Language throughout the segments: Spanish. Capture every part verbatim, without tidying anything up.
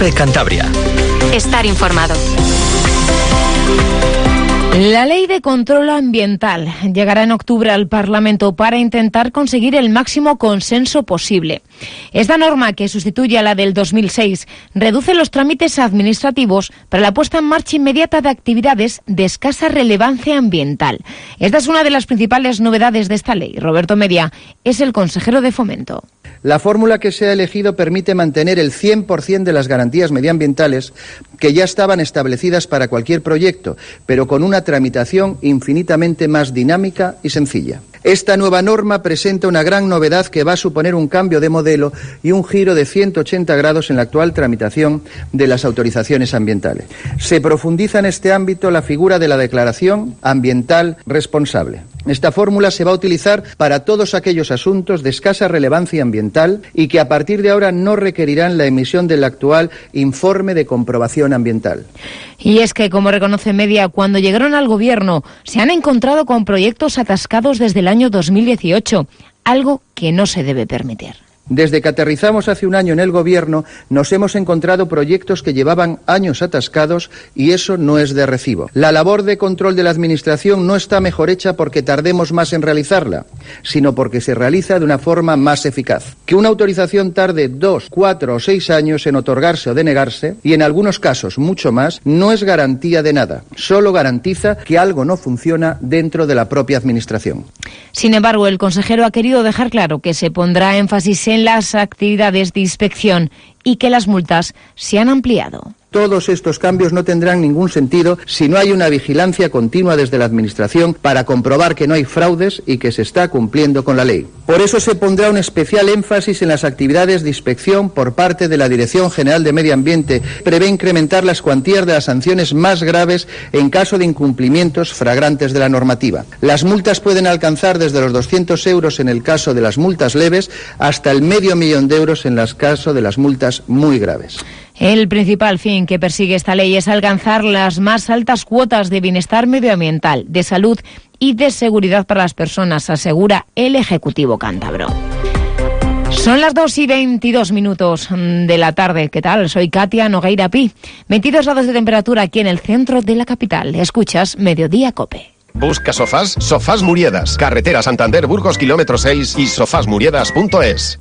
COPE Cantabria. Estar informado. La Ley de Control Ambiental llegará en octubre al Parlamento para intentar conseguir el máximo consenso posible. Esta norma, que sustituye a la del dos mil seis, reduce los trámites administrativos para la puesta en marcha inmediata de actividades de escasa relevancia ambiental. Esta es una de las principales novedades de esta ley. Roberto Media es el consejero de Fomento. La fórmula que se ha elegido permite mantener el cien por ciento de las garantías medioambientales que ya estaban establecidas para cualquier proyecto, pero con una tramitación infinitamente más dinámica y sencilla. Esta nueva norma presenta una gran novedad que va a suponer un cambio de modelo y un giro de ciento ochenta grados en la actual tramitación de las autorizaciones ambientales. Se profundiza en este ámbito la figura de la declaración ambiental responsable. Esta fórmula se va a utilizar para todos aquellos asuntos de escasa relevancia ambiental y que a partir de ahora no requerirán la emisión del actual informe de comprobación ambiental. Y es que, como reconoce Media, cuando llegaron al Gobierno se han encontrado con proyectos atascados desde el año dos mil dieciocho, algo que no se debe permitir. Desde que aterrizamos hace un año en el Gobierno, nos hemos encontrado proyectos que llevaban años atascados y eso no es de recibo. La labor de control de la Administración no está mejor hecha porque tardemos más en realizarla, sino porque se realiza de una forma más eficaz. Que una autorización tarde dos, cuatro o seis años en otorgarse o denegarse, y en algunos casos mucho más, no es garantía de nada. Solo garantiza que algo no funciona dentro de la propia Administración. Sin embargo, el consejero ha querido dejar claro que se pondrá énfasis en las actividades de inspección y que las multas se han ampliado. Todos estos cambios no tendrán ningún sentido si no hay una vigilancia continua desde la Administración para comprobar que no hay fraudes y que se está cumpliendo con la ley. Por eso se pondrá un especial énfasis en las actividades de inspección por parte de la Dirección General de Medio Ambiente. Prevé incrementar las cuantías de las sanciones más graves en caso de incumplimientos flagrantes de la normativa. Las multas pueden alcanzar desde los doscientos euros en el caso de las multas leves hasta el medio millón de euros en el caso de las multas muy graves. El principal fin que persigue esta ley es alcanzar las más altas cuotas de bienestar medioambiental, de salud y de seguridad para las personas, asegura el Ejecutivo cántabro. Son las dos y veintidós minutos de la tarde. ¿Qué tal? Soy Katia Nogueira Pi. veintidós grados de temperatura aquí en el centro de la capital. Escuchas Mediodía COPE. Busca sofás, Sofás Muriedas, carretera Santander, Burgos, kilómetro seis y sofás muriedas punto es.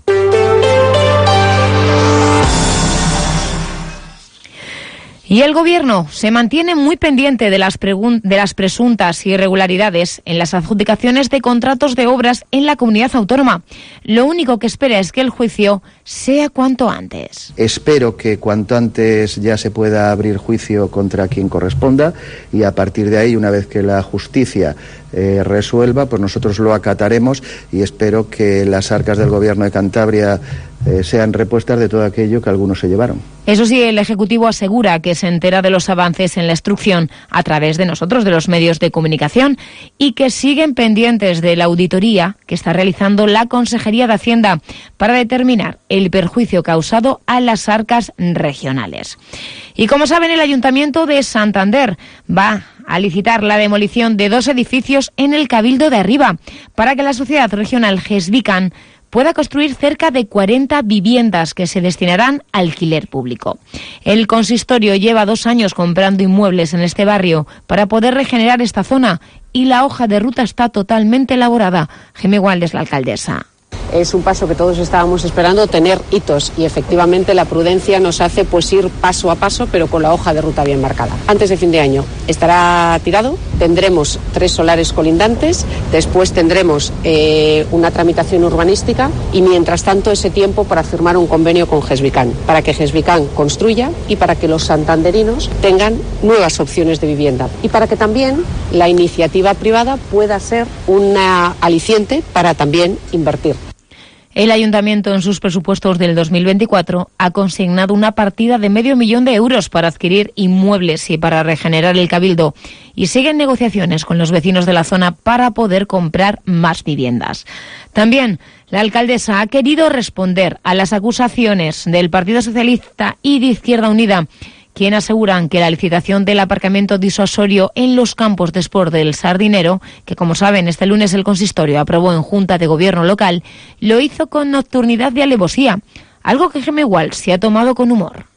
Y el Gobierno se mantiene muy pendiente de las, pregun- de las presuntas irregularidades en las adjudicaciones de contratos de obras en la comunidad autónoma. Lo único que espera es que el juicio sea cuanto antes. Espero que cuanto antes ya se pueda abrir juicio contra quien corresponda y a partir de ahí, una vez que la justicia eh, resuelva, pues nosotros lo acataremos y espero que las arcas del Gobierno de Cantabria eh, sean repuestas de todo aquello que algunos se llevaron. Eso sí, el Ejecutivo asegura que se entera de los avances en la instrucción a través de nosotros, de los medios de comunicación, y que siguen pendientes de la auditoría que está realizando la Consejería de Hacienda para determinar el perjuicio causado a las arcas regionales. Y como saben, el Ayuntamiento de Santander va a licitar la demolición de dos edificios en el Cabildo de Arriba para que la Sociedad Regional Gesvican pueda construir cerca de cuarenta viviendas que se destinarán a alquiler público. El consistorio lleva dos años comprando inmuebles en este barrio para poder regenerar esta zona y la hoja de ruta está totalmente elaborada. Gemma Gualdes, la alcaldesa. Es un paso que todos estábamos esperando, tener hitos, y efectivamente la prudencia nos hace pues ir paso a paso, pero con la hoja de ruta bien marcada. Antes de fin de año estará tirado, tendremos tres solares colindantes, después tendremos eh, una tramitación urbanística y mientras tanto ese tiempo para firmar un convenio con Gesvican, para que Gesvican construya y para que los santanderinos tengan nuevas opciones de vivienda y para que también la iniciativa privada pueda ser una aliciente para también invertir. El Ayuntamiento, en sus presupuestos del dos mil veinticuatro, ha consignado una partida de medio millón de euros para adquirir inmuebles y para regenerar el Cabildo. Y siguen negociaciones con los vecinos de la zona para poder comprar más viviendas. También la alcaldesa ha querido responder a las acusaciones del Partido Socialista y de Izquierda Unida, quien aseguran que la licitación del aparcamiento disuasorio en los campos de sport del Sardinero, que como saben este lunes el consistorio aprobó en Junta de Gobierno local, lo hizo con nocturnidad y alevosía, algo que Gemma Walsh se ha tomado con humor.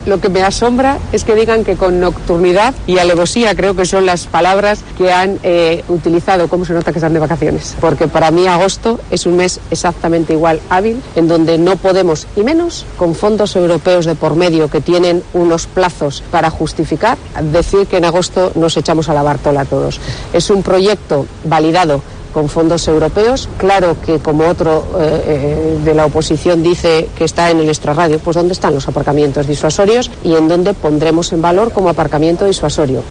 Lo que me asombra es que digan que con nocturnidad y alevosía, creo que son las palabras que han eh, utilizado, cómo se nota que están de vacaciones. Porque para mí agosto es un mes exactamente igual hábil, en donde no podemos, y menos con fondos europeos de por medio que tienen unos plazos para justificar, decir que en agosto nos echamos a la Bartola todos. Es un proyecto validado con fondos europeos. Claro que como otro eh, de la oposición dice que está en el extrarradio, pues ¿dónde están los aparcamientos disuasorios y en dónde pondremos en valor como aparcamiento disuasorio?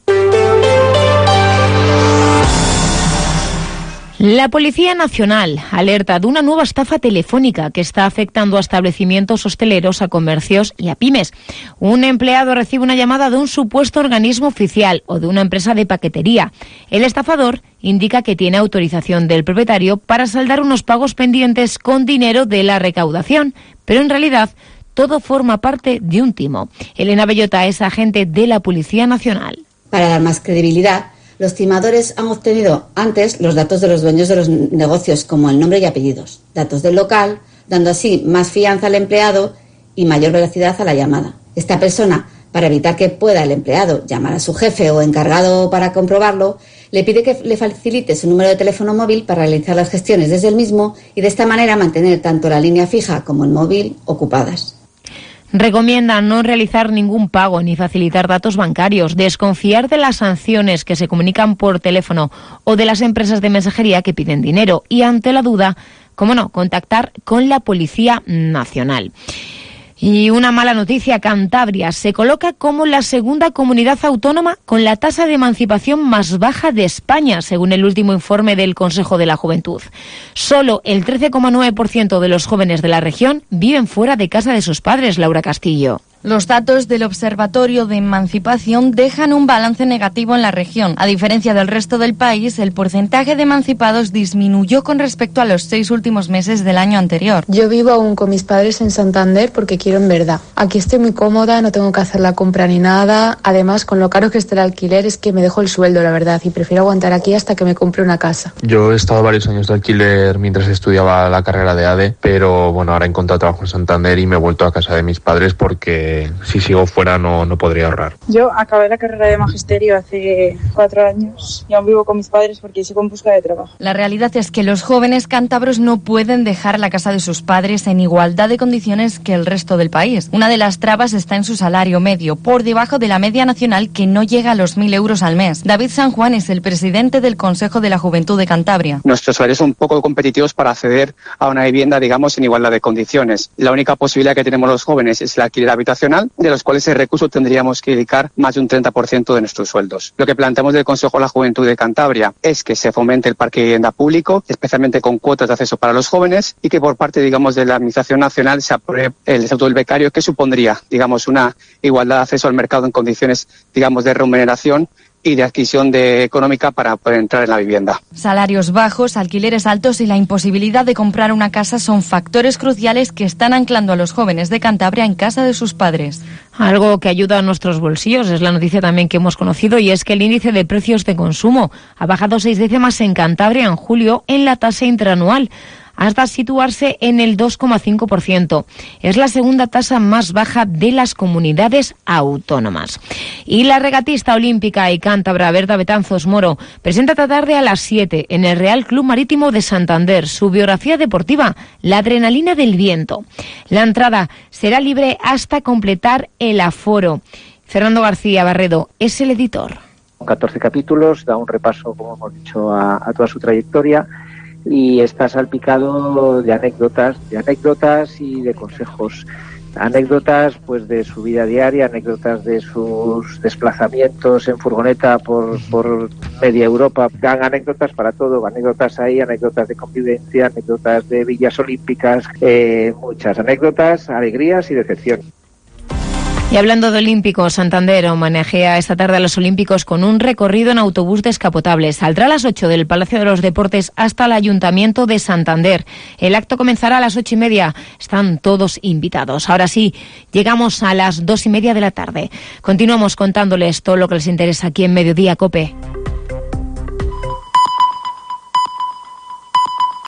La Policía Nacional alerta de una nueva estafa telefónica que está afectando a establecimientos hosteleros, a comercios y a pymes. Un empleado recibe una llamada de un supuesto organismo oficial o de una empresa de paquetería. El estafador indica que tiene autorización del propietario para saldar unos pagos pendientes con dinero de la recaudación, pero en realidad todo forma parte de un timo. Elena Bellota es agente de la Policía Nacional. Para dar más credibilidad, los timadores han obtenido antes los datos de los dueños de los negocios, como el nombre y apellidos, datos del local, dando así más fianza al empleado y mayor velocidad a la llamada. Esta persona, para evitar que pueda el empleado llamar a su jefe o encargado para comprobarlo, le pide que le facilite su número de teléfono móvil para realizar las gestiones desde el mismo y de esta manera mantener tanto la línea fija como el móvil ocupadas. Recomienda no realizar ningún pago ni facilitar datos bancarios, desconfiar de las sanciones que se comunican por teléfono o de las empresas de mensajería que piden dinero y, ante la duda, cómo no, contactar con la Policía Nacional. Y una mala noticia, Cantabria se coloca como la segunda comunidad autónoma con la tasa de emancipación más baja de España, según el último informe del Consejo de la Juventud. Solo el trece coma nueve por ciento de los jóvenes de la región viven fuera de casa de sus padres, Laura Castillo. Los datos del Observatorio de Emancipación dejan un balance negativo en la región. A diferencia del resto del país, el porcentaje de emancipados disminuyó con respecto a los seis últimos meses del año anterior. Yo vivo aún con mis padres en Santander porque quiero en verdad. Aquí estoy muy cómoda, no tengo que hacer la compra ni nada. Además, con lo caro que está el alquiler, es que me dejo el sueldo, la verdad, y prefiero aguantar aquí hasta que me compre una casa. Yo he estado varios años de alquiler mientras estudiaba la carrera de A D E, pero bueno, ahora he encontrado trabajo en Santander y me he vuelto a casa de mis padres porque si sigo fuera no, no podría ahorrar. Yo acabé la carrera de magisterio hace cuatro años y aún vivo con mis padres porque sigo en busca de trabajo. La realidad es que los jóvenes cántabros no pueden dejar la casa de sus padres en igualdad de condiciones que el resto del país. Una de las trabas está en su salario medio, por debajo de la media nacional que no llega a los mil euros al mes. David San Juan es el presidente del Consejo de la Juventud de Cantabria. Nuestros salarios son poco competitivos para acceder a una vivienda, digamos, en igualdad de condiciones. La única posibilidad que tenemos los jóvenes es el alquiler habitacional, de los cuales ese recurso tendríamos que dedicar más de un treinta por ciento de nuestros sueldos. Lo que planteamos del Consejo de la Juventud de Cantabria es que se fomente el parque de vivienda público, especialmente con cuotas de acceso para los jóvenes, y que por parte, digamos, de la Administración Nacional se apruebe el Estatuto del Becario, que supondría, digamos, una igualdad de acceso al mercado en condiciones, digamos, de remuneración y de adquisición de económica para poder entrar en la vivienda. Salarios bajos, alquileres altos y la imposibilidad de comprar una casa son factores cruciales que están anclando a los jóvenes de Cantabria en casa de sus padres. Algo que ayuda a nuestros bolsillos es la noticia también que hemos conocido, y es que el índice de precios de consumo ha bajado seis décimas en Cantabria en julio en la tasa interanual, hasta situarse en el dos coma cinco por ciento. Es la segunda tasa más baja de las comunidades autónomas. Y la regatista olímpica y cántabra Berta Betanzos Moro presenta esta tarde a las siete en el Real Club Marítimo de Santander su biografía deportiva, La adrenalina del viento. La entrada será libre hasta completar el aforo. Fernando García Barredo es el editor. catorce capítulos, da un repaso, como hemos dicho, a, a toda su trayectoria, y está salpicado de anécdotas, de anécdotas y de consejos. Anécdotas pues de su vida diaria, anécdotas de sus desplazamientos en furgoneta por, por media Europa. Dan anécdotas para todo, anécdotas ahí, anécdotas de convivencia, anécdotas de villas olímpicas, eh, muchas anécdotas, alegrías y decepciones. Y hablando de olímpicos, Santander homenajea esta tarde a los olímpicos con un recorrido en autobús descapotable. Saldrá a las ocho del Palacio de los Deportes hasta el Ayuntamiento de Santander. El acto comenzará a las ocho y media. Están todos invitados. Ahora sí, llegamos a las dos y media de la tarde. Continuamos contándoles todo lo que les interesa aquí en Mediodía COPE.